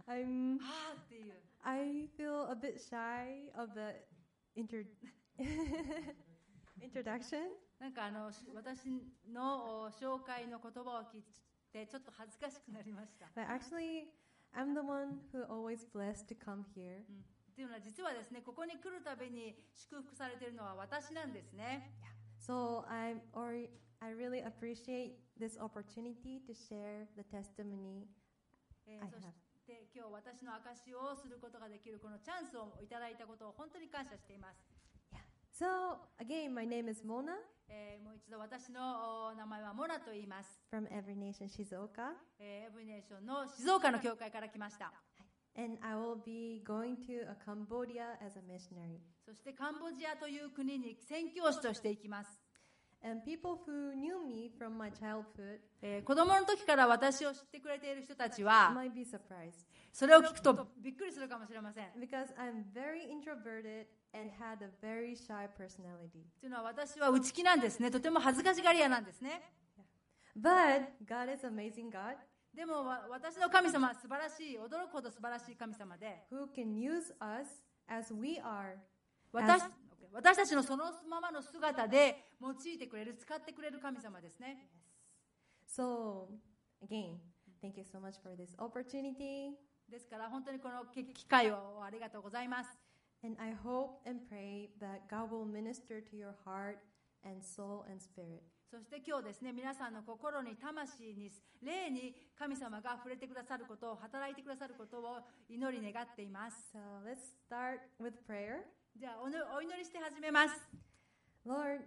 っていう。 I feel a bit shy of the introduction. なんか私の紹介の言葉を聞いてちょっと恥ずかしくなりました。 But actually, I'm the one who always blessed to come here. っていうのは実はですね、ここに来るたびに祝福されているのは私なんですね。 So I really appreciate this opportunity to share the testimony I have. そして今日私の証しをすることができるこのチャンスをいただいたことを本当に感謝しています。 So again, my name is Mona. もう一度私の名前はモナと言います。 From Every Nation Shizuoka. Every Nation の静岡の教会から来ました。 And I will be going to Cambodia as a missionary. そしてカンボジアという国に宣教師として行きます。 And people who knew me from my childhood 子供の時から私を知ってくれている人たちは might be surprised. それを聞くとびっくりするかもしれません。 Because I'm very introverted and had a very shy personality. というのは私は内気なんですね。とても恥ずかしがり屋なんですね。 But God is amazing God. でも私の神様は素晴らしい、驚くほど素晴らしい神様で、 Who can use us as we are. 私たちのそのままの姿で用いてくれる、使ってくれる神様ですね。 So, again, thank you so much for this opportunity. ですから本当にこの機会をありがとうございます。 And I hope and pray that God will minister to your heart and soul and spirit. そして今日ですね、皆さんの心に、魂に、霊に神様が触れてくださることを、働いてくださることを祈り願っています。 So let's start with prayer. じゃあお祈りして始めます。 Lord,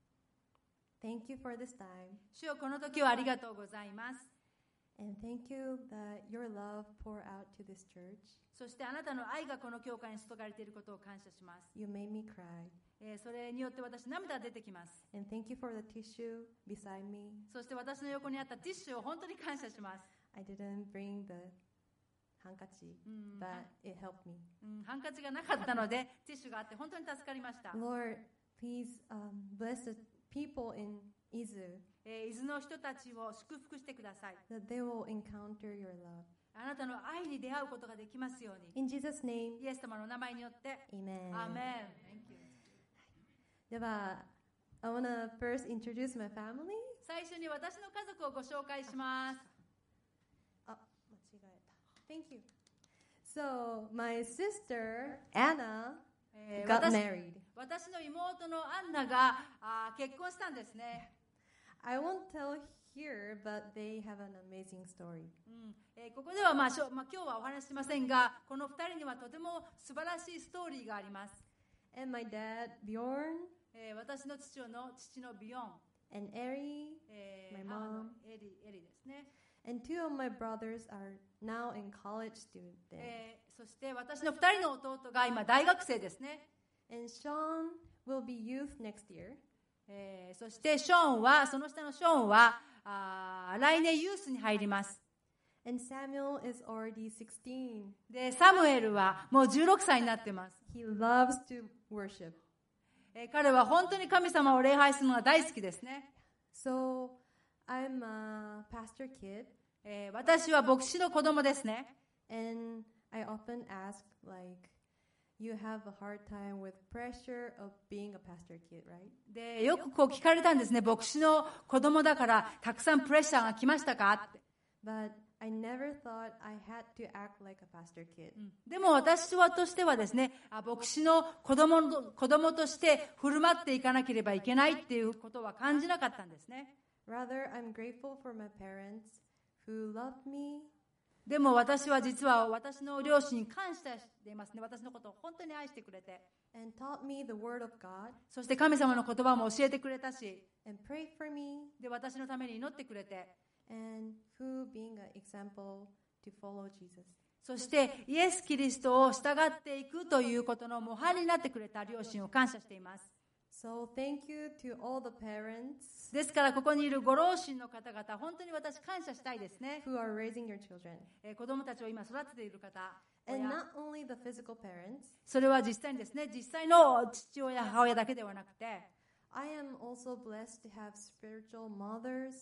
thank you for this time. 主よ、この時はありがとうございます。 And thank you that your love pour out to this church. そしてあなたの愛がこの教会に注がれていることを感謝します。 You made me cry. それによって私涙が出てきます。 And thank you for the tissue beside me. そして私の横にあったティッシュを本当に感謝します。 I didn't bring the handkerchief, but it helped me. ハンカチがなかったのでティッシュがあって本当に助かりました。 Lord, please bless the people in Izu 伊豆の人たちを祝福してください。 that they will encounter your love. あなたの愛に出会うことができますように。 In Jesus' name, イエス様の名前によって。 amen. アーメン。Thank you. では、I want to first introduce my family. 最初に私の家族をご紹介します。 あ、間違えた。Thank you. So, my sister, Anna, got married. 私の妹のアンナが結婚したんですね。 I won't tell here, but they have an amazing story. ここでは、今日はお話ししませんが、この2人にはとても素晴らしいストーリーがあります。 And my dad, Bjorn, 私の父のビヨン、 and Eri, my 母の mom, エリですね。 and two of my brothers are now in college students. そして私の2人の弟が今大学生ですね。 And Sean will be youth next year. そしてその下のショーンは来年ユースに入ります。 And Samuel is already 16. で、サムエルはもう16歳になってます。 He loves to worship. 彼は本当に神様を礼拝するのが大好きですね。 So I'm a pastor kid. 私は牧師の子供ですね。 And I often ask, like, you have a hard time with pressure of being a pastor kid, right? で、よく聞かれたんですね。牧師の子供だからたくさんプレッシャーが来ましたかって。 But I never thought I had to act like a pastor kid. でも私としてはですね、牧師の子供として振る舞っていかなければいけないっていうことは感じなかったんですね。 Rather, I'm grateful for my parents who loved me. でも私は実は私の両親に感謝していますね。私のことを本当に愛してくれて。 And taught me the word of God. そして神様の言葉も教えてくれたし。 And prayed for me. で、私のために祈ってくれて。 And who being an example to follow Jesus. そしてイエス・キリストを従っていくということの模範になってくれた両親を感謝しています。 So thank you to all the parents ですからここにいるご両親の方々、本当に私感謝したいですね。 who are raising your children. 子供たちを今育てている方、 And not only the physical parents. それは実際にですね、実際の父親、母親だけではなくて、 I am also blessed to have spiritual mothers,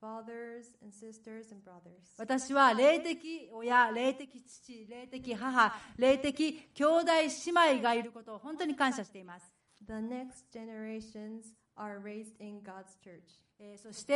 fathers and sisters and brothers. 私は霊的親、霊的父、霊的母、霊的兄弟姉妹がいることを本当に感謝しています。 The next generations are raised in God's church. そして、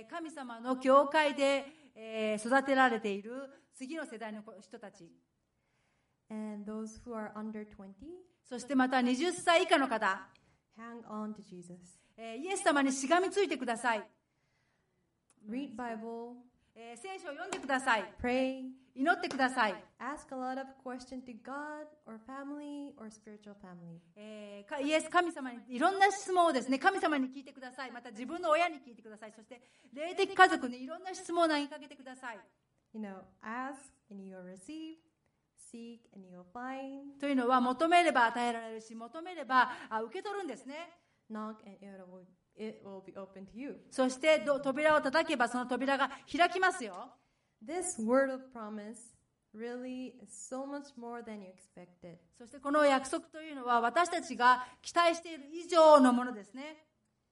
神様の教会で、育てられている次の世代の人たち。 And those who are under 20, そしてまた20歳以下の方。 hang on to Jesus. イエス様にしがみついてください。 Read Bible, 聖書を読んでください。 pray, 祈ってください。 ask a lot of questions to God or family or spiritual family. イエス神様にいろんな質問をですね、神様に聞いてください。また自分の親に聞いてください。そして霊的家族にいろんな質問を投げかけてください。 You know, ask and you will receive, seek and you will find, というのは求めれば与えられるし、求めれば受け取るんですね。 knock and it will be open to you. そして扉を叩けばその扉が開きますよ。 This word of promise really is so much more than you expected. そしてこの約束というのは私たちが期待している以上のものですね。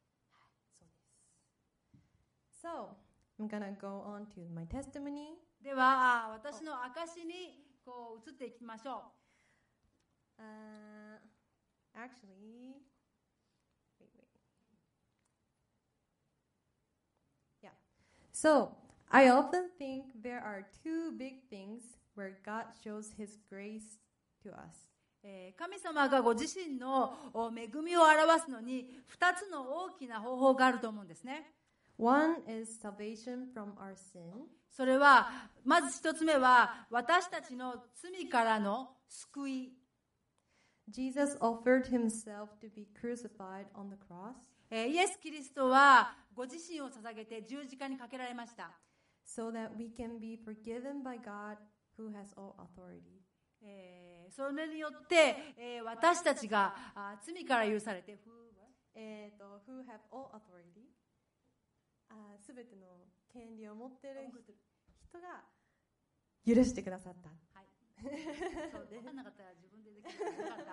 So, I'm gonna go on to my testimony. では私の証にこう移っていきましょう。 Actually, wait. Yeah. So, I often think there are two big things where God shows His grace to us. 神様がご自身の恵みを表すのに2つの大きな方法があると思うんですね。 One is salvation from our sin. それはまず1つ目は私たちの罪からの救い。 Jesus offered Himself to be crucified on the cross. イエス・キリストはご自身を捧げて十字架にかけられました。 So that we can be forgiven by God who has all authority. それによって、私たちが罪から許されて、 who have all authority. すべての権利を持っている人が許してくださった。 はい。そう分かんなかったら自分でできるかった。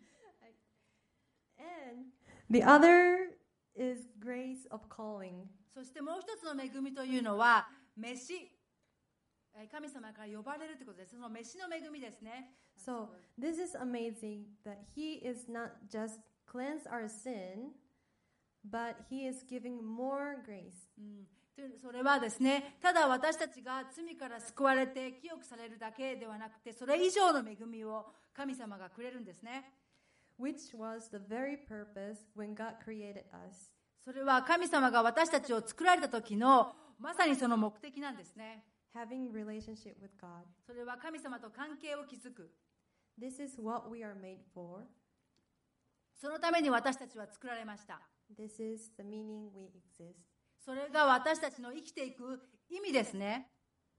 And the other is grace of calling. そしてもう一つの恵みというのは召し。神様から呼ばれるということです。その召しの恵みですね。 So this is amazing that He is not just cleanse our sin, but He is giving more grace. それはですね、ただ私たちが罪から救われて清くされるだけではなくて、それ以上の恵みを神様がくれるんですね。 Which was the very purpose when God created us. それは神様が私たちを作られた時のまさにその目的なんですね。 Having relationship with God. それは神様と関係を築く。 This is what we are made for. そのために私たちは作られました。 This is the meaning we exist. それが私たちの生きていく意味ですね。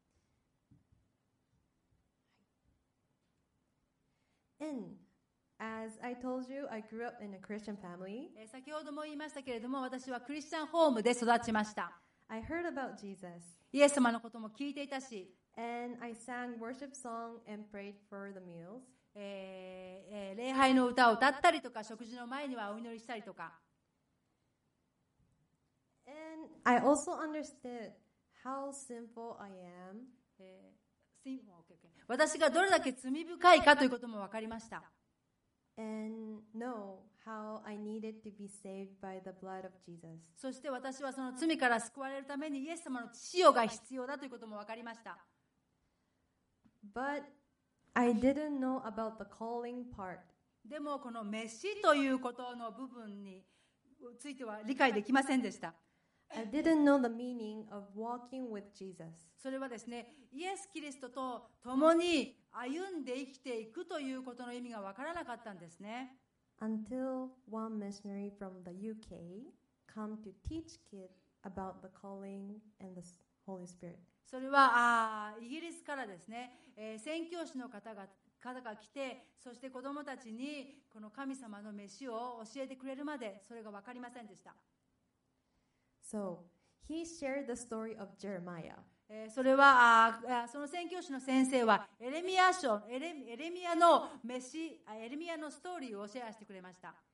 And as I told you, I grew up in a Christian family. 先ほども言いましたけれども、私はクリスチャンホームで育ちました。 I heard about Jesus. イエス様のことも聞いていたし、 And I sang worship song and prayed for the meals. 礼拝の歌を歌ったりとか、食事の前にはお祈りしたりとか。 And I also understood how sinful I am. 私がどれだけ罪深いかということも分かりました。 And know how I needed to be saved by the blood of Jesus. そして私はその罪から救われるためにイエス様の血潮が必要だということも分かりました。 But I didn't know about the calling part. でもこの召しということの部分については理解できませんでした。 I didn't know the meaning of walking with Jesus. それはですね、イエス・キリストと共に歩んで生きていくということの意味が分からなかったんですね。 Until one missionary from the UK come to teach kids about the calling and the Holy Spirit. それはイギリスからですね、宣教師の方が来て、そして子どもたちにこの神様の召しを教えてくれるまでそれが分かりませんでした。 So he shared the story of Jeremiah. それはその宣教師の先生はエレミヤのストーリーをシェアしてくれました。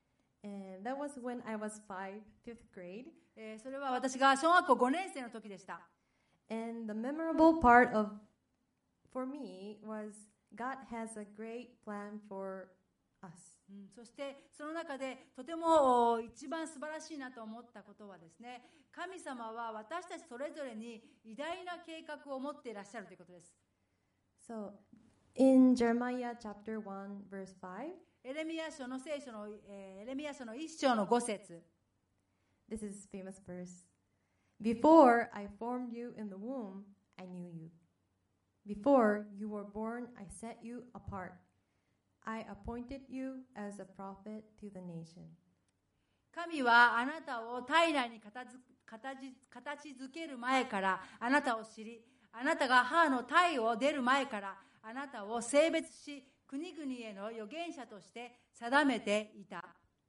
And that was when I was fifth grade. それは私が小学校5年生の時でした。 And the memorable part for me was God has a great plan for us. そしてその中でとても一番素晴らしいなと思ったことはですね、神様は私たちそれぞれに偉大な計画を持っていらっしゃるということです。 So, in Jeremiah chapter 1 verse 5, エレミヤ書の聖書の、エレミヤ書の1章の5節。 This is famous verse. Before I formed you in the womb, I knew you. Before you were born, I set you apart. I appointed you as a prophet to the nation. 神はあなたを体内に形づける前からあなたを知り、あなたが母の胎を出る前からあなたを性別し、国々への預言者として定めていた。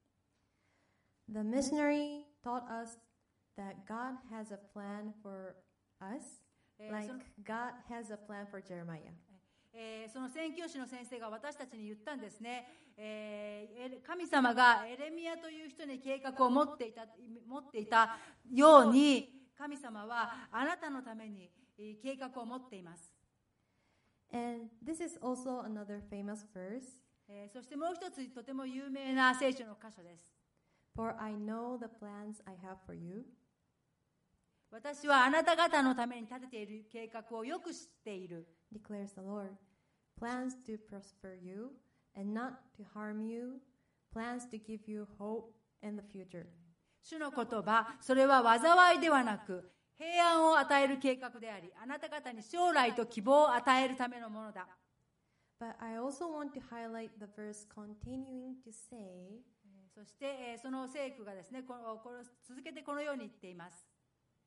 The missionary taught us that God has a plan for us, like God has a plan for Jeremiah. その宣教師の先生が私たちに言ったんですね。神様がエレミヤという人に計画を持っていたように、神様はあなたのために計画を持っています。 And this is also another famous verse. そしてもう一つとても有名な聖書の箇所です。 For I know the plans I have for you. 私はあなた方のために立てている計画をよく知っている。 Declares the Lord. Plans to prosper you and not to harm you. Plans to give you hope in the future. 主の言葉、それは災いではなく、平安を与える計画であり、あなた方に将来と希望を与えるためのものだ。 But I also want to highlight the verse continuing to say, そしてその聖句がですね、続けてこのように言っています。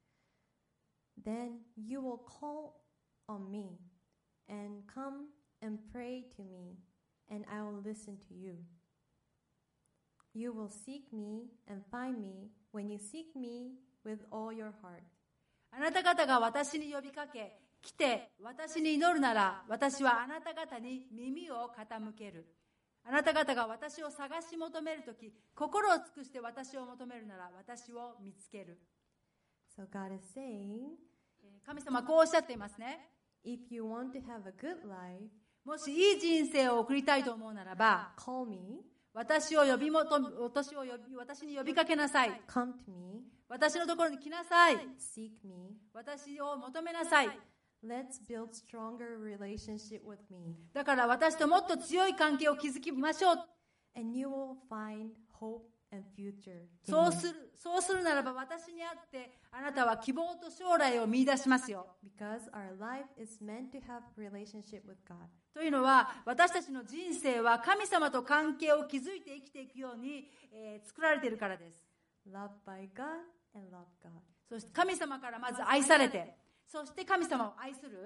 Then you will call on me and come and pray to me, and I will listen to you. You will seek me and find me when you seek me with all your heart. あなた方が私に呼びかけ、来て私に祈るなら、私はあなた方に耳を傾ける。あなた方が私を探し求めるとき、心を尽くして私を求めるなら、私を見つける。 So God is saying, 神様はこうおっしゃっていますね。 If you want to have a good life, もしいい人生を送りたいと思うならば、 call me, 私に呼びかけなさい。 come to me, 私のところに来なさい。 seek me. 私を求めなさい。 Let's build stronger relationship with me. だから私ともっと強い関係を築きましょう。 And you will find hope and future. そうするならば私にあってあなたは希望と将来を見出しますよ。 Because our life is meant to have relationship with God. というのは私たちの人生は神様と関係を築いて生きていくように、作られているからです。 Loved by God and love God. そして神様からまず愛されて、そして神様を愛する。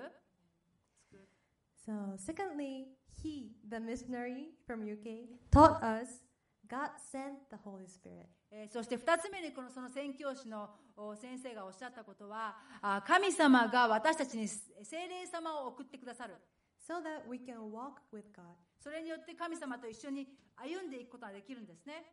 So, secondly, he, the missionary from UK, taught us God sent the Holy Spirit. そして2つ目にその宣教師の先生がおっしゃったことは、神様が私たちに聖霊様を送ってくださる。 So that we can walk with God. それによって神様と一緒に歩んでいくことができるんですね。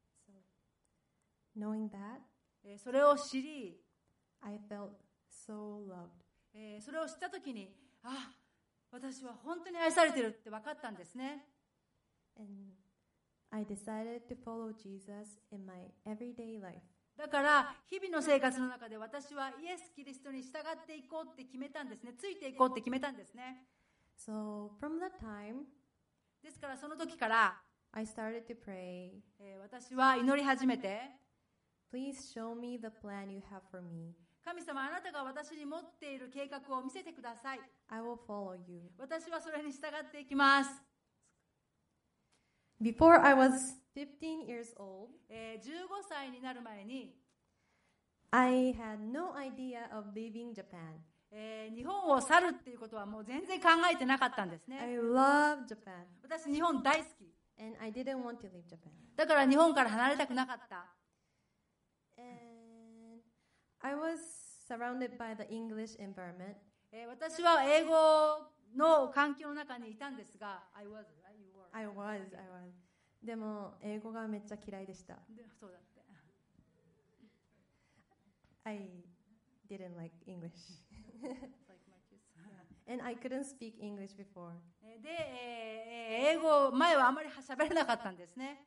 So, knowing that, それを知り、 I felt so loved. それを知ったときに、私は本当に愛されてるって分かったんですね。 And I decided to follow Jesus in my everyday life. だから日々の生活の中で私はイエス・キリストに従っていこうって決めたんですね。ついていこうって決めたんですね。 So from that time, ですからその時から、 I started to pray. 私は祈り始めて、 Please show me the plan you have for me. 神様、あなたが私に持っている計画を見せてください。 I will follow you. 私はそれに従っていきます。 Before I was 15 years old, 15歳になる前に、 I had no idea of leaving Japan. 日本を去るっていうことはもう全然考えてなかったんですね。 I love Japan, 私、日本大好き。 and I didn't want to leave Japan. だから日本から離れたくなかった。 And I was surrounded by the English environment. 私は英語の環境の中にいたんですが、I was. でも英語がめっちゃ嫌いでした。 でそうだって。 I didn't like English. And I couldn't speak English before. で、英語前はあまり喋れなかったんですね。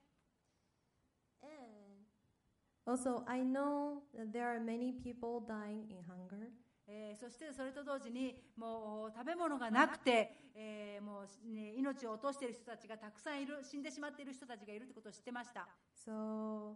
Also, I know that there are many people dying in hunger. そしてそれと同時にもう食べ物がなくて、もう、ね、命を落としている人たちがたくさんいる、死んでしまっている人たちがいるということを知ってました。 So,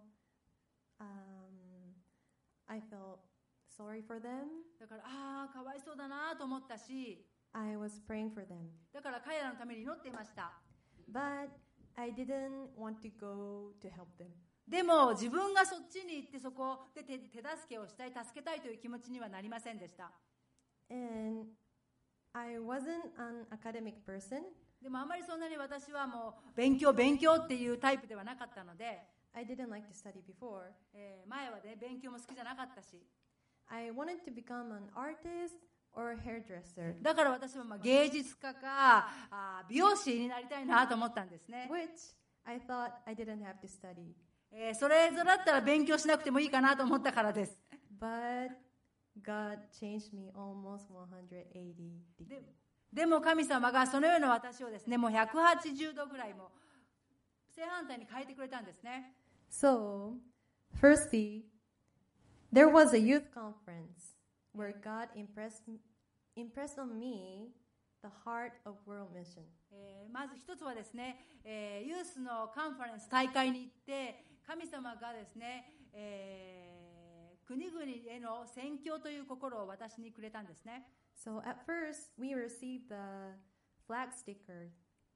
I felt sorry for them. だからかわいそうだなと思ったし、 I was praying for them. だから彼らのために祈っていました。 But I didn't want to go to help them. でも自分がそっちに行ってそこで手助けをしたい、助けたいという気持ちにはなりませんでした。 And I wasn't an academic person. でもあまりそんなに私はもう勉強っていうタイプではなかったので、 I didn't like to study before. 前はね勉強も好きじゃなかったし、 I wanted to become an artist or a hairdresser. だから私は芸術家か美容師になりたいなと思ったんですね。 Which I thought I didn't have to study. それぞれだったら勉強しなくてもいいかなと思ったからです。 But God changed me almost 180 degrees. でも神様がそのような私をですね、もう180度ぐらいも正反対に変えてくれたんですね。 So, firstly, there was a youth conference where God impressed on me the heart of world mission. まず一つはですね、ユースのカンファレンス大会に行って神様がですね、国々への宣教という心を私にくれたんですね。 So at first we received the flag sticker.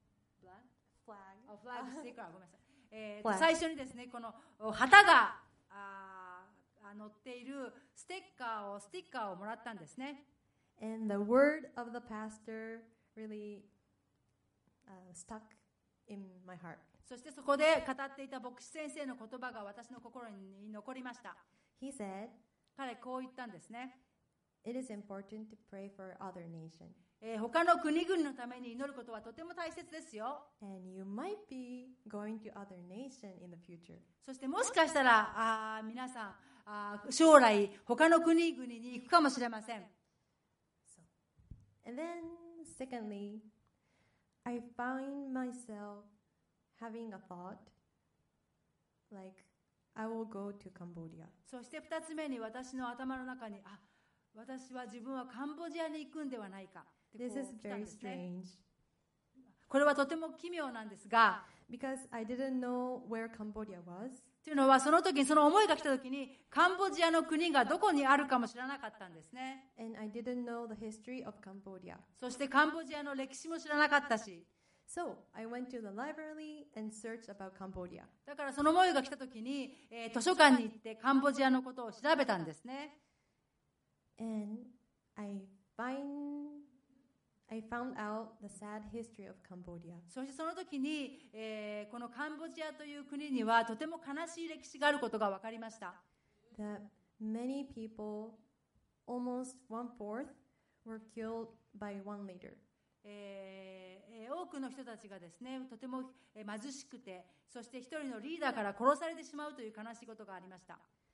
flag sticker ごめんなさい。最初にですね、この旗が乗っているステッカーをもらったんですね。 And the word of the pastor really stuck in my heart. そしてそこで語っていた牧師先生の言葉が私の心に残りました。 He said, 彼こう言ったんですね。 It is important to pray for other nations. 他の国々のために祈ることはとても大切ですよ。 And you might be going to other nations in the future. そしてもしかしたら皆さん将来他の国々に行くかもしれません。 And then, secondly, I found myself having a thought like I will go to Cambodia. そして2つ目に私の頭の中に私は自分はカンボジアに行くんではないか。 This is very strange. これはとても奇妙なんですが、 because I didn't know where Cambodia was. というのはその時にその思いが来た時にカンボジアの国がどこにあるかも知らなかったんですね。 And I didn't know the history of Cambodia. そしてカンボジアの歴史も知らなかったし。 So I went to the library and searched about Cambodia. だからその思いが来た時に、図書館に行ってカンボジアのことを調べたんですね。 And I found out the sad history of Cambodia. そしてその時に、このカンボジアという国にはとても悲しい歴史があることが分かりました。 That many people, almost 1/4, were killed by one leader. 多くの人たちがですね、とても貧しくて、そして一人のリーダーから殺されてしまうという悲しいことがありました。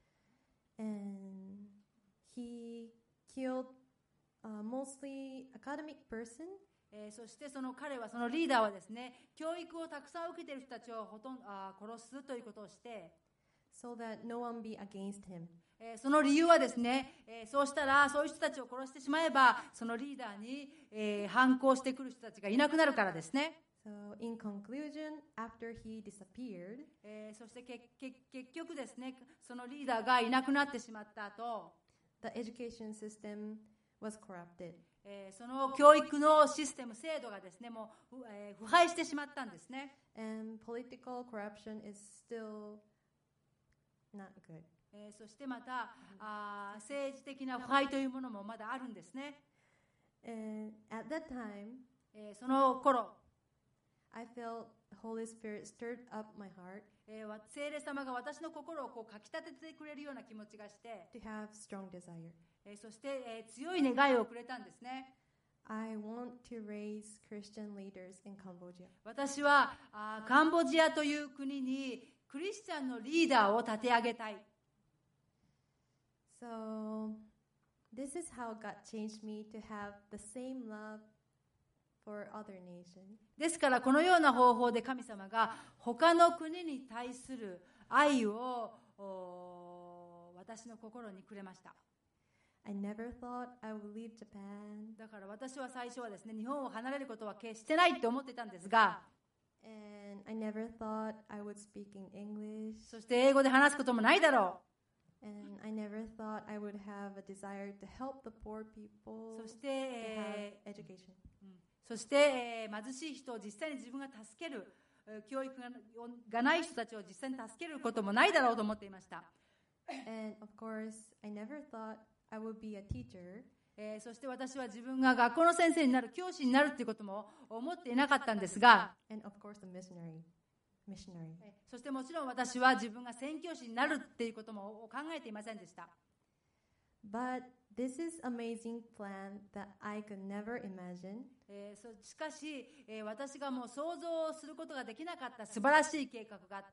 And he killed mostly academic person. そして彼はそのリーダーはですね、教育をたくさん受けている人たちを殺すということをして、 so that no one be against him. その理由はですね、そうしたらそういう人たちを殺してしまえばそのリーダーに、反抗してくる人たちがいなくなるからですね。 So in conclusion, after he disappeared, そして結局ですね、そのリーダーがいなくなってしまった後、 the education system was corrupted. その教育のシステム制度がですね、もう、腐敗してしまったんですね。 And political corruption is still not good. そしてまた政治的な腐敗というものもまだあるんですね。 And at that time, その頃、 I felt the Holy Spirit stirred up my heart 聖霊様が私の心をかきたててくれるような気持ちがして、 to have strong desire. そして、強い願いをくれたんですね。 I want to raise Christian leaders in Cambodia. 私はカンボジアという国にクリスチャンのリーダーを立て上げたい。 So, this is how God changed me to have the same love for other nations. ですからこのような方法で神様が他の国に対する愛を私の心にくれました。 I never thought I would leave Japan. だから私は最初はですね、日本を離れることは決してないって思ってたんですが、 And I never thought I would speak in English. そして英語で話すこともないだろ And I never thought I would have a desire to help the poor う。 people そし to て、 have education. 貧しい人を実際に自分が助ける、教育がない人たちを実際に助けることもないだろうと思っていました。 And of course, I never thought I would be a teacher. そして私は自分が学校の先生になる、教師になるということも思っていなかったんですが、 And of course, a missionary. そしてもちろん私は自分が宣教師になるっていうことも考えていませんでした。 But this is amazing plan that I could never imagine. しかし、私がもう想像することができなかった素晴らしい計画があって、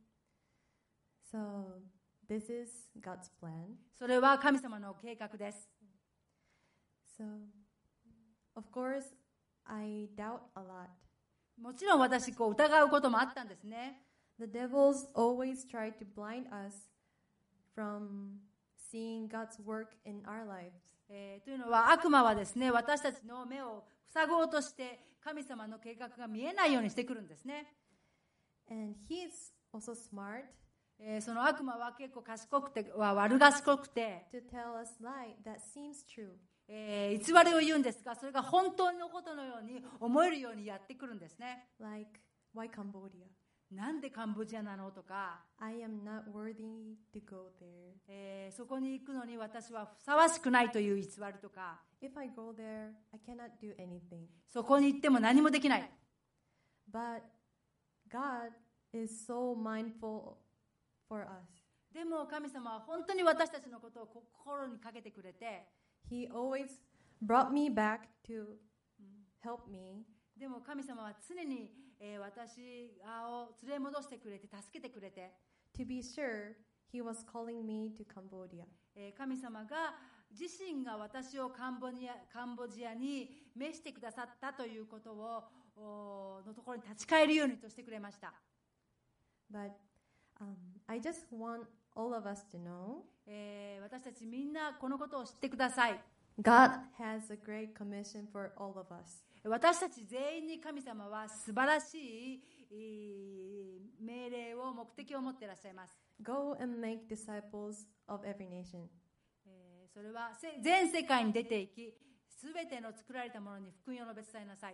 So, this is God's plan. それは神様の計画です。 So, of course, I doubt a lot. もちろん私疑うこともあったんですね。 The devils always try to blind us from seeing God's work in our lives. というのは悪魔はですね、私たちの目を塞ごうとして神様の計画が見えないようにしてくるんですね。 And he's also smart その悪魔は結構賢くて悪賢くて、 to tell us lie that seems true. 偽りを言うんですが、それが本当のことのように思えるようにやってくるんですね。 Like, why Cambodia? なんでカンボジアなのとか、 I am not worthy to go there. そこに行くのに私はふさわしくないという偽りとか、 If I go there, I cannot do anything. そこに行っても何もできない。 But God is so mindful for us. でも神様は本当に私たちのことを心にかけてくれて、 He always brought me back to help me. でも神様は常に、私を連れ戻してくれて助けてくれて、 To be sure, He was calling me to Cambodia. 神様が自身が私をカンボジアに召してくださったということをのところに立ち返るようにとしてくれました。 But I just want all of us to know 私たちみんなこのことを知ってください。 God has a great commission for all of us. 私たち全員に神様は素晴らしい命令を目的を持っていらっしゃいます。 Go and make disciples of every nation. それは全世界に出ていき、すべての作られたものに福音を述べ伝えなさい。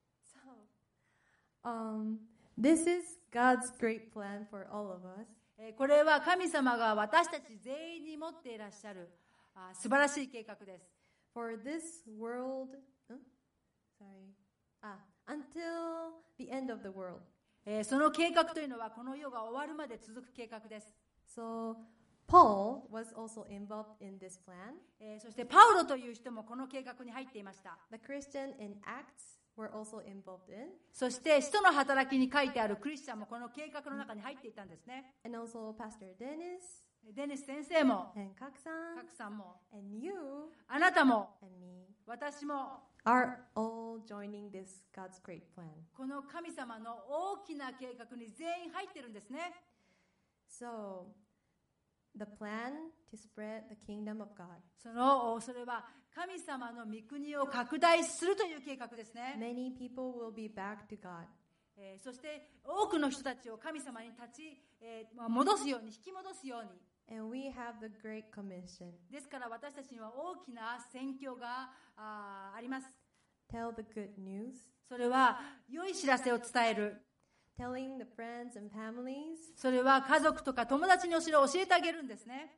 So, this is God's great plan for all of us. これは神様が私たち全員に持っていらっしゃる素晴らしい計画です。 For this world, until the end of the world. その計画というのはこの世が終わるまで続く計画です。 So, Paul was also involved in this plan. そしてパウロという人もこの計画に入っていました。 The Christian in Acts were also involved in. そして使徒の働きに書いてあるクリスチャンもこの計画の中に入っていたんですね。 And also Pastor Dennis デニス先生も and Kak-san カクさんも and you あなたも and me 私も are all joining this God's great plan. この神様の大きな計画に全員入ってるんですね。 So, the plan to spread the kingdom of God. それは神様の御国を拡大するという計画ですね。 Many people will be back to God. そして多くの人たちを神様に戻すように、引き戻すように。 And we have the Great Commission. ですから私たちには大きな宣教があります。 Tell the good news. それは良い知らせを伝える。 Telling the friends and families. それは家族とか友達に教えてあげるんですね。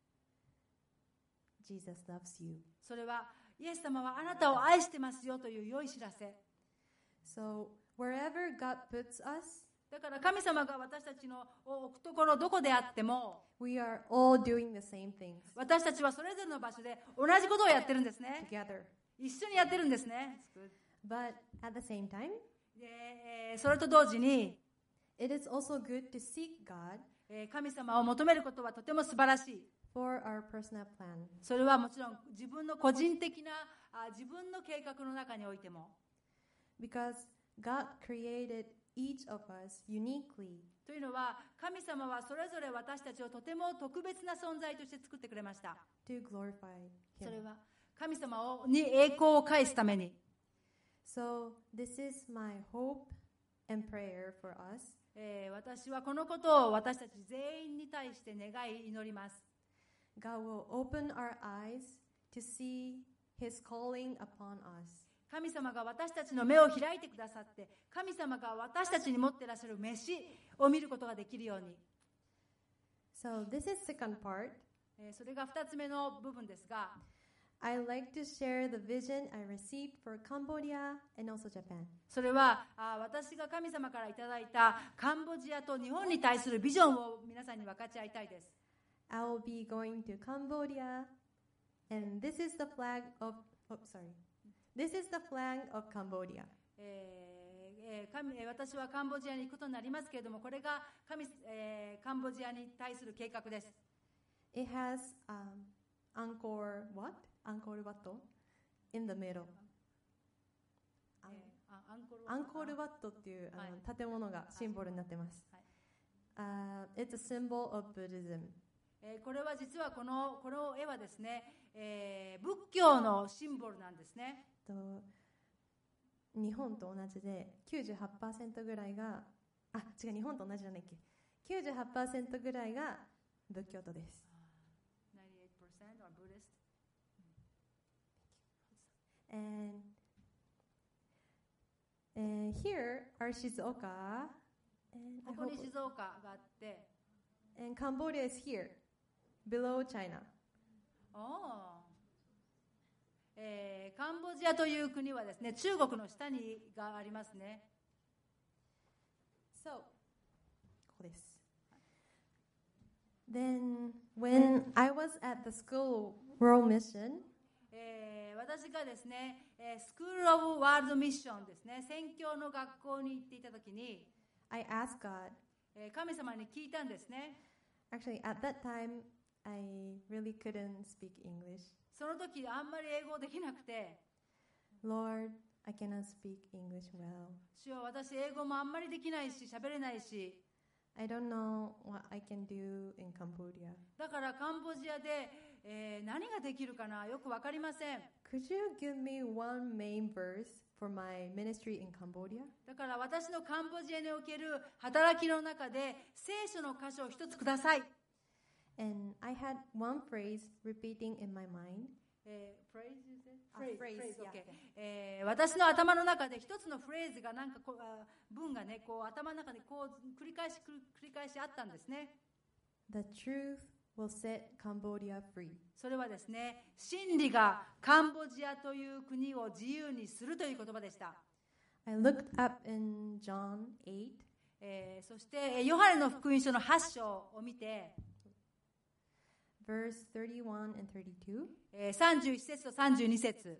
Jesus loves you. それはイエス様はあなたを愛してますよという良い知らせ。 So, wherever God puts us, だから神様が私たちの置くところどこであっても、 we are all doing the same things 私たちはそれぞれの場所で同じことをやってるんですね。 together. 一緒にやってるんですね。 But at the same time, でそれと同時に、 it is also good to seek God 神様を求めることはとても素晴らしい。 for our personal plan. それはもちろん自分の個人的な自分の計画の中においても、 Because God created each of us uniquely というのは神様はそれぞれ私たちをとても特別な存在として作ってくれました。 to glorify そ Him. れは神様に栄光を返すために。 So this is my hope and prayer for us. 私はこのことを私たち全員に対して願い祈ります。 God will open our eyes to see His calling upon us. 神様が私たちの目を開いてくださって、神様が私たちに持っていらっしゃる飯を見ることができるように。 So this is second part. それが2つ目の部分ですが、 I like to share the vision I received for Cambodia and also Japan. それは私が神様からいただいたカンボジアと日本に対するビジョンを皆さんに分かち合いたいです。 I will be going to Cambodia, and this is the flag of. This is the flag of Cambodia. 私はカンボジアに行くことになりますけれども、これがカンボジアに対する計画です。 It has Angkor Wat in the middle. アンコールワットっていう建物がシンボルになってます。It's a symbol of Buddhism. これは実はこの絵はですね、仏教のシンボルなんですね。 日本と同じで 98% ぐらいが日本と同じじゃないっけ 98% ぐらいが仏教徒です。 98% are Buddhist. And here are Shizuoka. ここに静岡があって、 And Cambodia is here, below China. カンボジアという国はですね、中国の下にがありますね。 So, ここです。Then, when I was at the school World Mission, 私がですね、スクール・オブ・ワールド・ミッションですね、宣教の学校に行っていたときに、 I asked God. 神様に聞いたんですね。 Actually, at that time, I really couldn't speak English. その時あんまり英語できなくて、 Lord, I cannot speak English well. 主よ、私英語もあんまりできないし喋れないし、 I don't know what I can do in Cambodia. だからカンボジアで、何ができるかなよくわかりません。 Could you give me one main verse for my ministry in Cambodia? だから私のカンボジアにおける働きの中で聖書の箇所を一つください。 And I had one phrase repeating in my mind. phrase, okay. 私の頭の中で一つのフレーズがなんか文がね、こう頭の中でこう繰り返しあったんですね。 The truth will set Cambodia free. それはですね、真理がカンボジアという国を自由にするという言葉でした。 I looked up in John 8, そしてヨハネの福音書の8章を見て、 verse 31 and 32. 31節と32節。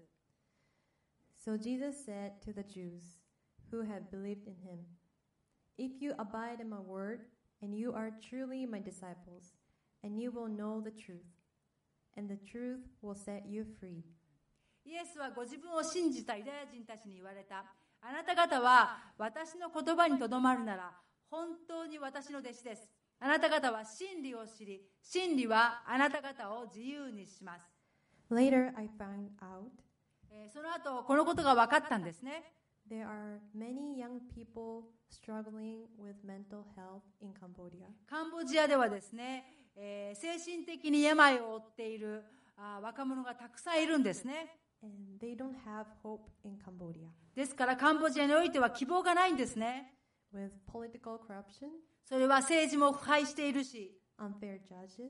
So Jesus said to the Jews who had believed in him, If you abide in my word, and you are truly my disciples, and you will know the truth, and the truth will set you free. イエスはご自分を信じたユダヤ人たちに言われた。あなた方は私の言葉にとどまるなら本当に私の弟子です。あなた方は真理を知り、真理はあなた方を自由にします。 Later I found out その後このことが分かったんですね。 there are many young people struggling with mental health in Cambodia. カンボジアではですね、精神的に病を負っている若者がたくさんいるんですね。 And they don't have hope in Cambodia. ですからカンボジアにおいては希望がないんですね。 With political corruption, それは政治も腐敗しているし、 unfair judges,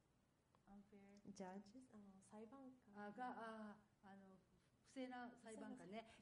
裁判官不正な裁判官ね、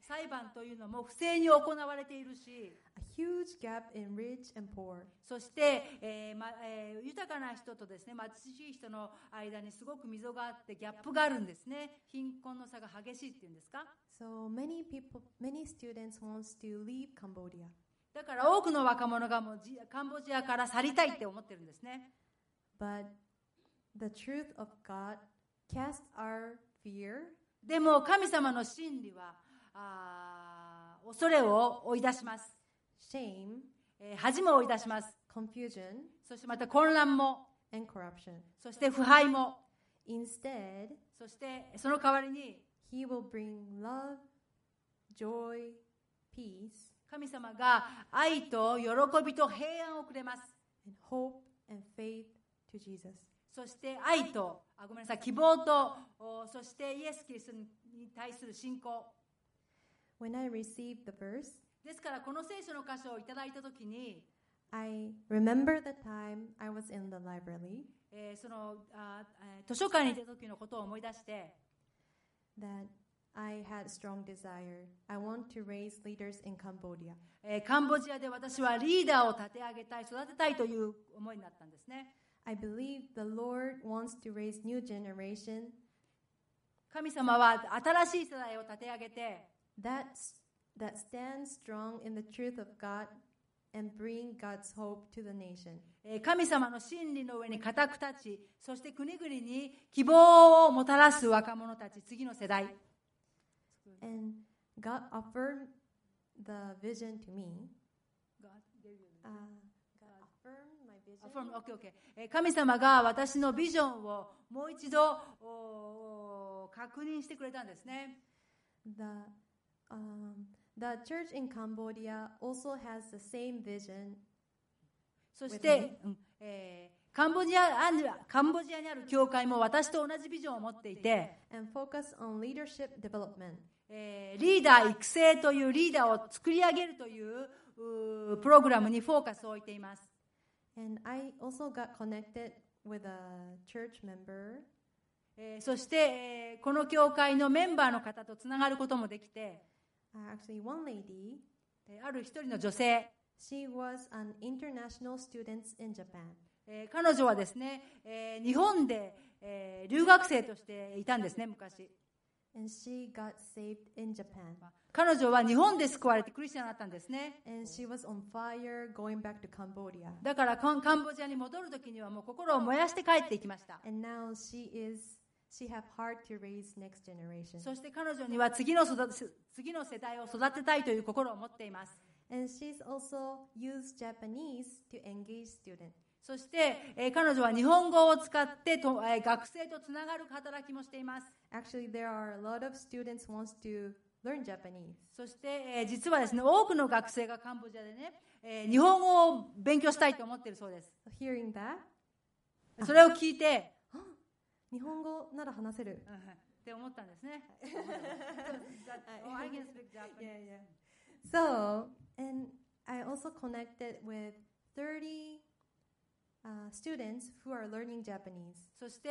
裁判というのも不正に行われているし、 a huge gap in rich and poor. そして、豊かな人とですね、貧しい人の間にすごく溝があってギャップがあるんですね。貧困の差が激しいっていうんですか。 So many students wants to leave Cambodia. だから多くの若者がもうカンボジアから去りたいって思ってるんですね。 But the truth of God casts our fear. でも神様の真理は恐れを追い出します。 Shame, 恥も追い出します。 confusion, そしてまた混乱も、 and corruption. そして腐敗も、 Instead, そしてその代わりに He will bring love, joy, peace, 神様が愛と喜びと平安をくれます。 and hope and faith to Jesus. そして愛と希望と、そしてイエス・キリストに対する信仰。 When I received the verse, ですからこの聖書の箇所をいただいたときに、 I remember the time I was in the library, 図書館にいた時のことを思い出して、 that I had strong desire. I want to raise leaders in Cambodia. カンボジアで私はリーダーを立て上げたい、育てたいという思いになったんですね。 I believe the Lord wants to raise new generation 神様は新しい世代を立て上げて、 that stands strong in the truth of God and bring God's hope to the nation. 神様の真理の上に固く立ち、そして国々に希望をもたらす若者たち、次の世代。 And God affirmed the vision to me. God affirmed my vision. 神様が私のビジョンをもう一度確認してくれたんですね。 The church in Cambodia also has the same vision. そして、カンボジアにある教会も私と同じビジョンを持っていて、 And focus on leadership development. リーダー育成というリーダーを作り上げるというプログラムにフォーカスを置いています。 And I also got connected with a church member. そして、この教会のメンバーの方とつながることもできて、 Actually, one lady, ある一人の女性、 she was an international student in Japan. 彼女はですね、日本で、留学生としていたんですね、昔。 And she got saved in Japan. 彼女は日本で救われてクリスチャンになったんですね。 And she was on fire going back to Cambodia. だからカンボジアに戻るときにはもう心を燃やして帰っていきました。 And now she have heart to raise next generation. そして彼女には次の世代を育てたいという心を持っています。 And she's also used Japanese to engage students. そして、彼女は日本語を使って学生とつながる働きもしています。 Actually, there are a lot of students who wants to learn Japanese. そして、実はですね、多くの学生がカンボジアでね、日本語を勉強したいと思っているそうです。 Hearing that, それを聞いて、 日本語なら話せる。 って思ったんですね。I can speak Japanese. So, and I also connected with 30 students who are learning Japanese そして、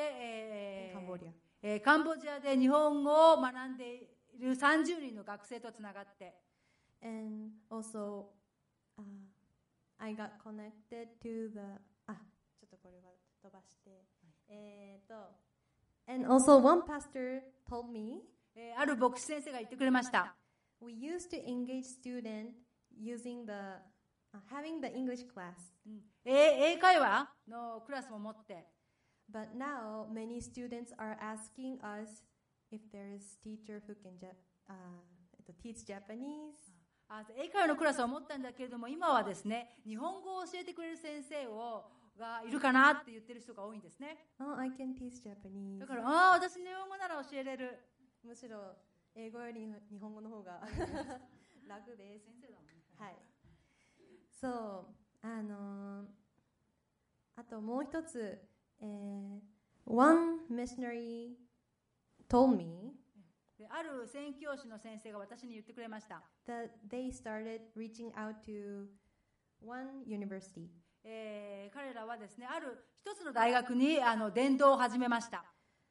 in Cambodia. カンボジアで日本語を学んでいる30人の学生とつながって、 And also, I got connected to the ちょっとこれは飛ばして。And also one pastor told me, ある牧師先生が言ってくれました。 we used to engage student using having the English class. 英会話のクラスも持って、 But now many students are asking us if there is teacher who can teach Japanese. 英会話のクラスを持ったんだけれども、今はですね、日本語を教えてくれる先生がいるかなって言ってる人が多いんですね。 Oh, I can teach Japanese. だから私日本語なら教えれる。 むしろ英語より日本語の方が楽です。 先生だもんね。 はい。そう、あともう一つ、one missionary told me である宣教師の先生が私に言ってくれました。 that they started reaching out to one university. 彼らはですね、ある一つの大学に伝道を始めました。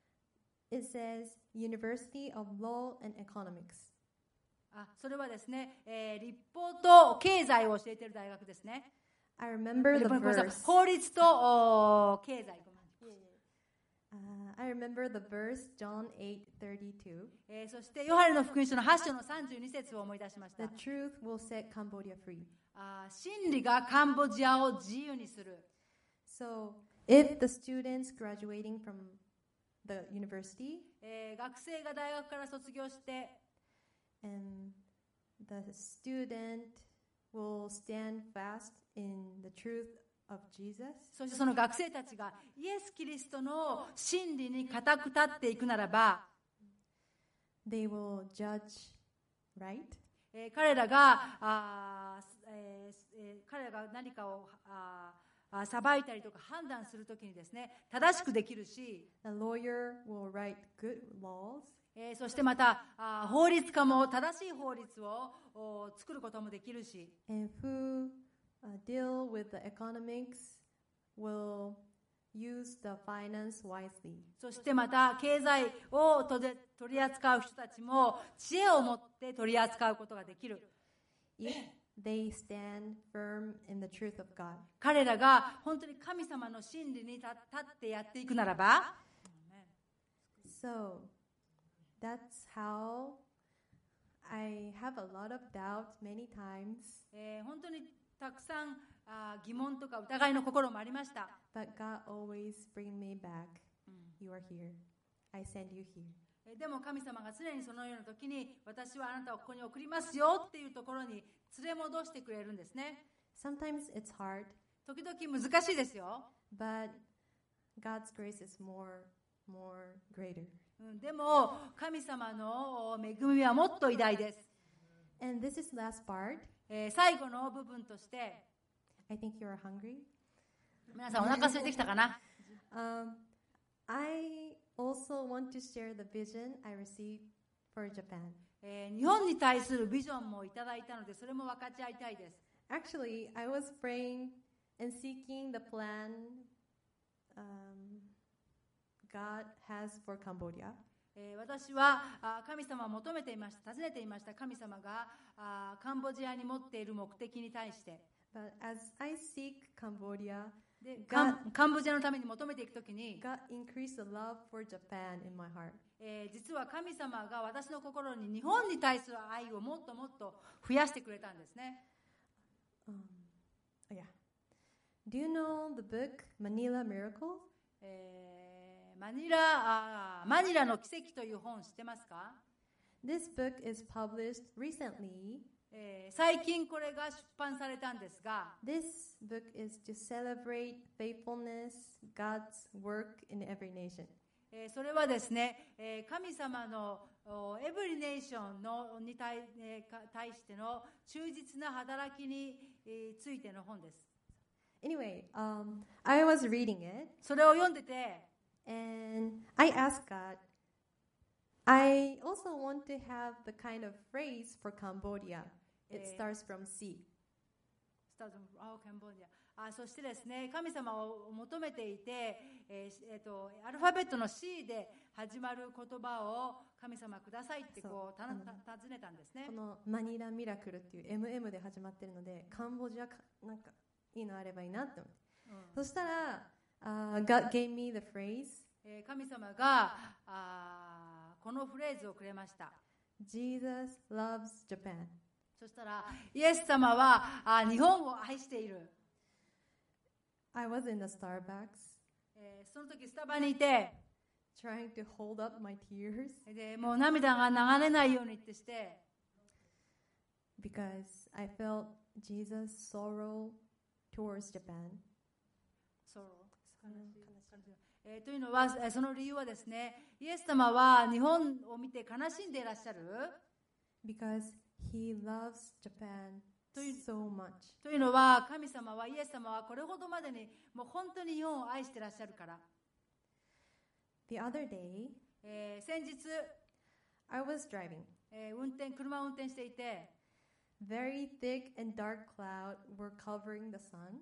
It says University of Law and Economics. それはですね、立法と経済を教えている大学ですね。 I remember the ごめんなさい verse. 法律と経済。 I remember the verse, John 8:32. そしてヨハネの福音書の8章の32節を思い出しました。 The truth will set Cambodia free. 真理がカンボジアを自由にする。 So, if the students graduating from the university 学生が大学から卒業して and the student will stand fast in the truth of Jesus, そしてその学生たちがイエス・キリストの真理に固く立っていくならば、 they will judge right. 彼らが何かを裁いたりとか判断するときにですね、正しくできるし、 The lawyer will write good laws. そしてまた法律家も正しい法律を作ることもできるし、 And who deal with the economics will use the finance wisely. そしてまた経済を取り扱う人たちも知恵を持って取り扱うことができる。 If they stand firm in the truth of God. 彼らが本当に神様の真理に立ってやっていくならば、 So, that's how I have a lot of doubt many times. 本当にたくさん疑問とか疑いの心もありました。 But God always bring me back. You are here. I send you here. でも神様が常にそのような時に、私はあなたをここに送りますよっていうところに連れ戻してくれるんですね。 Sometimes it's hard, 時々難しいですよ。 but God's grace is more greater. でも神様の恵みはもっと偉大です。 And this is last part. 最後の部分として、 I think you are hungry. 皆さんお腹空いてきたかな。 I also want to share the vision I received for Japan. 日本に対するビジョンもいただいたので、それも分かち合いたいです。 Actually, I was praying and seeking the plan God has for Cambodia. 私は神様を求めていました。尋ねていました。神様がカンボジアに持っている目的に対して。 But as I seek Cambodia, でカンボジアのために求めていくときに、 God increased the love for Japan in my heart. 実は神様が私の心に日本に対する愛をもっともっと増やしてくれたんですね。 Yeah. Do you know the book Manila Miracle? マニラの奇跡という本知ってますか？ This book is published recently. 最近これが出版されたんですが、 This book is to celebrate faithfulness, God's work in every nation. それはですね、神様のエブリネーションに対しての忠実な働きについての本です。 Anyway, I was reading it. それを読んでて、 And I asked God, I also want to have the kind of phrase for Cambodia. It starts from C. そしてですね、神様を求めていて、アルファベットの C で始まる言葉を神様くださいってこう尋ねたんですね。 このマニラミラクルっていう MM で始まってるので、カンボジアなんかいいのあればいいなって思って。そしたら、God gave me the phrase. 神様がこのフレーズをくれました。 Jesus loves Japan. そしたら、イエス様は日本を愛している。 I was in the Starbucks. その時スタバにいて、 trying to hold up my tears. でもう涙が流れないようにってして、 Because I felt Jesus' sorrow towards Japan. というのは、その理由はですね、イエス様は日本を見て悲しんでいらっしゃる。 Because He loves Japan so much. というのは、神様は、イエス様はこれほどまでにもう本当に日本を愛していらっしゃるから。 The other day, 先日、 I was driving. 車を運転していて、 Very thick and dark cloud were covering the sun.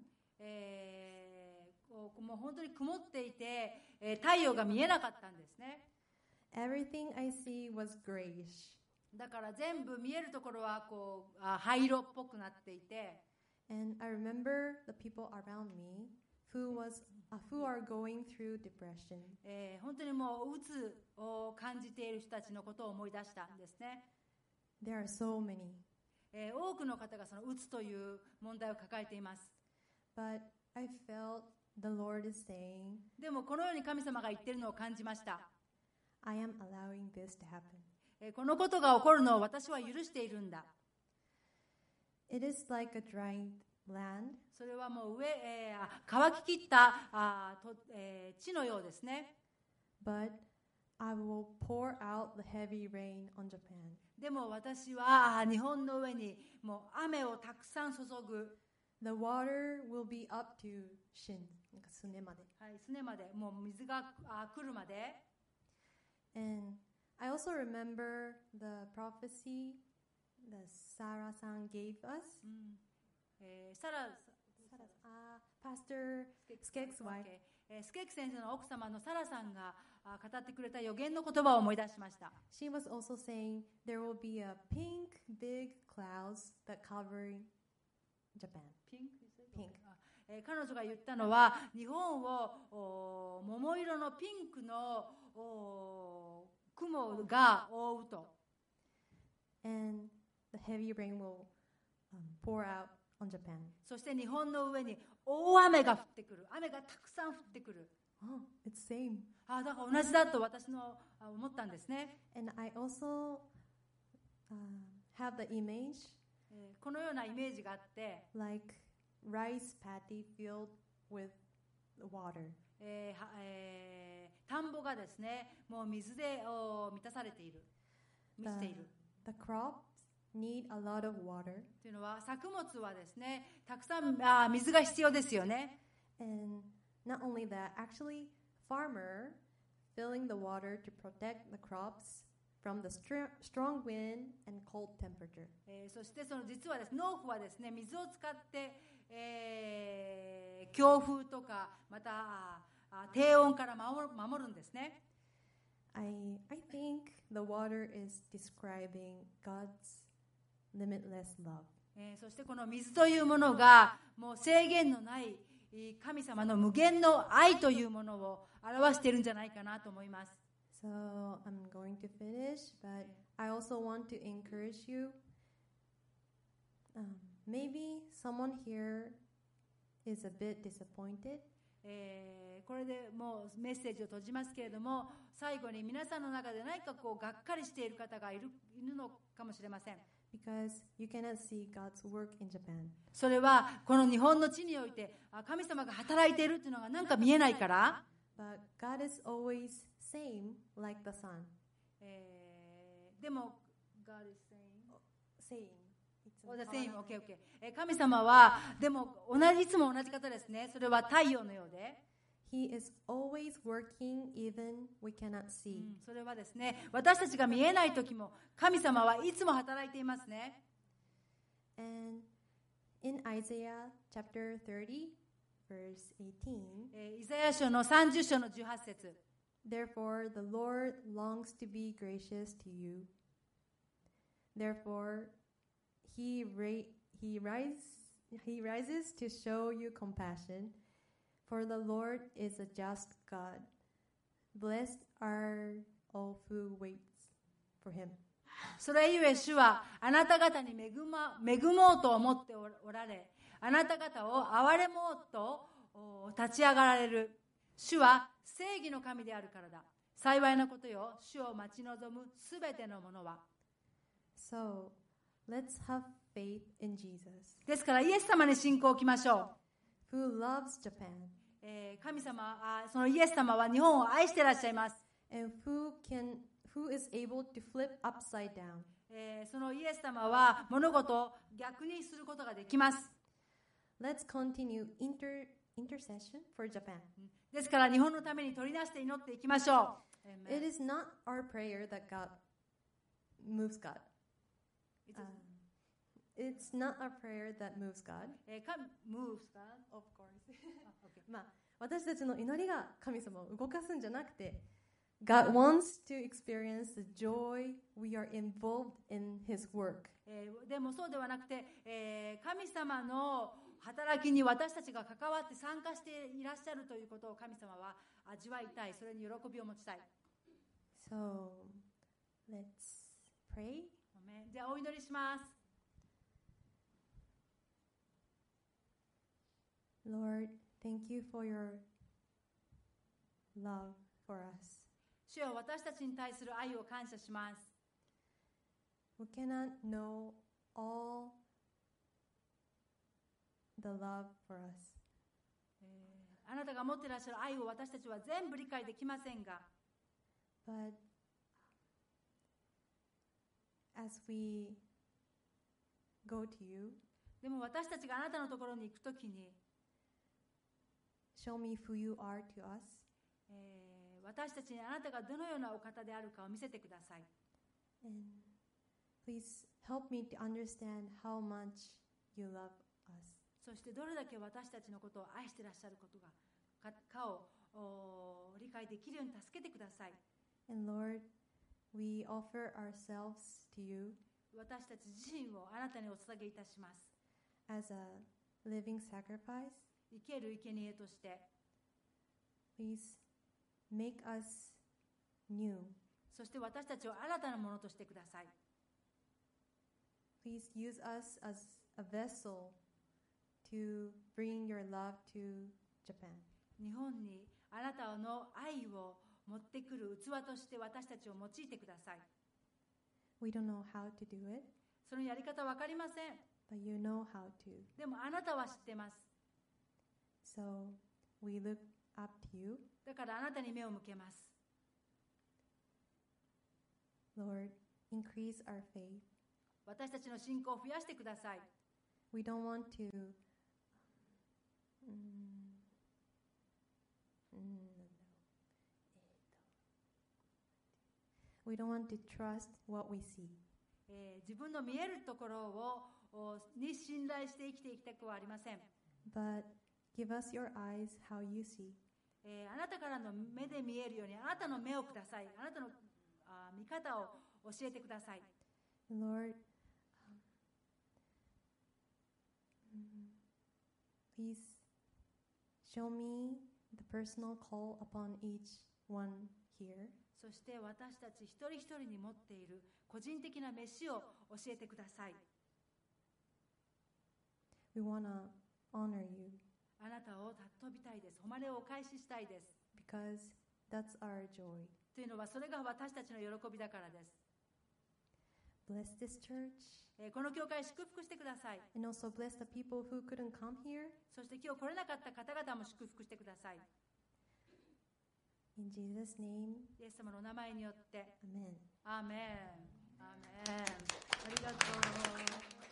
もう本当に曇っていて、太陽が見えなかったんですね。 Everything I see was grayish. だから全部見えるところはこう灰色っぽくなっていて、 And I remember the people around me who are going through depression. 本当にもう鬱を感じている人たちのことを思い出したんですね。 There are so many. 多くの方がその鬱という問題を抱えています。 But I felt the Lord is saying, でもこのように神様が言っているのを感じました。 I am allowing this to happen. このことが起こるのを私は許しているんだ。 It is like a drying land. それはもう乾ききった地のようですね。 But I will pour out the heavy rain on Japan. でも私は日本の上にもう雨をたくさん注ぐ。 The water will be up to shin, なんかすねまで。 はい、すねまで、もう水が来るまで。 And I also remember the prophecy that Sarah-san gave us. パスタースケックス wife. スケック先生の奥様のサラさんが語ってくれた予言の言葉を思い出しました。 She was also saying there will be a pink big clouds that cover Japan. ピンク、彼女が言ったのは日本を桃色のピンクの雲が覆うと。 And the heavy rain will pour out on Japan. そして日本の上に大雨が降ってくる。雨がたくさん降ってくる。 Oh, it's same. だから同じだと私の思ったんですね。 And I also have the image このようなイメージがあって、 like rice paddy filled with water. 田んぼがですね、もう水で満たされている。満ちている。 The crops need a lot of water. というのは作物はですね、たくさん水が必要ですよね。 And not only that, actually farmer filling the water to protect the crops from the strong wind and cold temperature. そしてその実はです、農夫はですね、水を使って、強風とかまた低温から守るんですね。 I think the water is describing God's limitless love. そしてこの水というものがもう制限のない神様の無限の愛というものを表しているんじゃないかなと思います。 So I'm going to finish, but I also want to encourage you. Maybe someone here is a bit disappointed. これでもうメッセージを閉じますけれども、最後に皆さんの中で何かこうがっかりしている方がいるのかもしれません。 Because you cannot see God's work in Japan. それはこの日本の地において神様が働いているというのがなんか見えないから。 But God is always same like the sun. でも God is saying Same. Okay. 神様はでもいつも同じ方ですね。それは太陽のようで。 He is always working even we cannot see. それはですね、私たちが見えない時も神様はいつも働いていますね。 And in Isaiah chapter 30 verse 18, イザヤ書の30章の18節。 Therefore the Lord longs to be gracious to you. Therefore he rises to show you compassion. For the Lord is a just God. Blessed are all who wait for him. それゆえ主はあなた方に恵もうと思っておられ、あなた方を憐れもうと立ち上がられる。主は正義の神であるからだ。幸いなことよ、主を待ち望むすべてのものは。 So, let's have faith in Jesus. ですからイエス様に信仰を置きましょう。 Who loves Japan. 神様、そのイエス様は日本を愛していらっしゃいます。 And who is able to flip upside down. そのイエス様は物事を逆にすることができます。 Let's continue intercession for Japan. ですから日本のために取り出して祈っていきましょう。 It is not our prayer that God moves God. It's not our prayer that moves God. moves God? Of course. まあ私たちの祈りが神様を動かすんじゃなくて、 God wants to experience the joy we are involved in His work. でもそうではなくて、神様の働きに私たちが関わって参加していらっしゃるということを神様は味わいたい。それに喜びを持ちたい。 So, let's pray. じゃあお祈りします。 Lord, thank you for your love for us. 主よ、私たちに対する愛を感謝します。 We cannot know all the love for us. あなたが持っていらっしゃる愛を私たちは全部理解できませんが、 But as we go to you, でも私たちがあなたのところに行くときに、 show me who you are to us. 私たちにあなたがどのようなお方であるかを見せてください。 And please help me to understand how much you love us. そしてどれだけ私たちのことを愛していらっしゃることがかを理解できるように助けてください。 And Lord, we offer ourselves to you 私たち自身をあなたにお捧げいたします。 as a living sacrifice. 生ける生贄として、 Please make us new. そして私たちを新たなものとしてください。 Please use us as a vessel to bring your love to Japan. 日本にあなたの愛を持ってくる器として私たちを用いてください。 We don't know how to do it, そのやり方わかりません。 but you know how to. でもあなたは知ってます。 So we look up to you. だからあなたに目を向けます。 Lord, increase our faith. 私たちの信仰を増やしてください。 We don't want to we don't want to trust what we see. 自分の見えるところに信頼して生きていきたくはありません。 But give us your eyes how you see. あなたからの目で見えるようにあなたの目をください。あなたの見方を教えてください。 Lord, please show me the personal call upon each one here. そして私たち一人一人に持っている個人的な飯を教えてください。 We want to honor you あなたを尊びたいです。誉れをお返ししたいです。 because that's our joy. というのはそれが私たちの喜びだからです。 Bless this church この教会祝福してください。 and also bless the people who couldn't come here. そして今日来れなかった方々も祝福してください。 In Jesus' name, イエス様のお名前によって。 amen. アーメン。アーメン。ありがとう。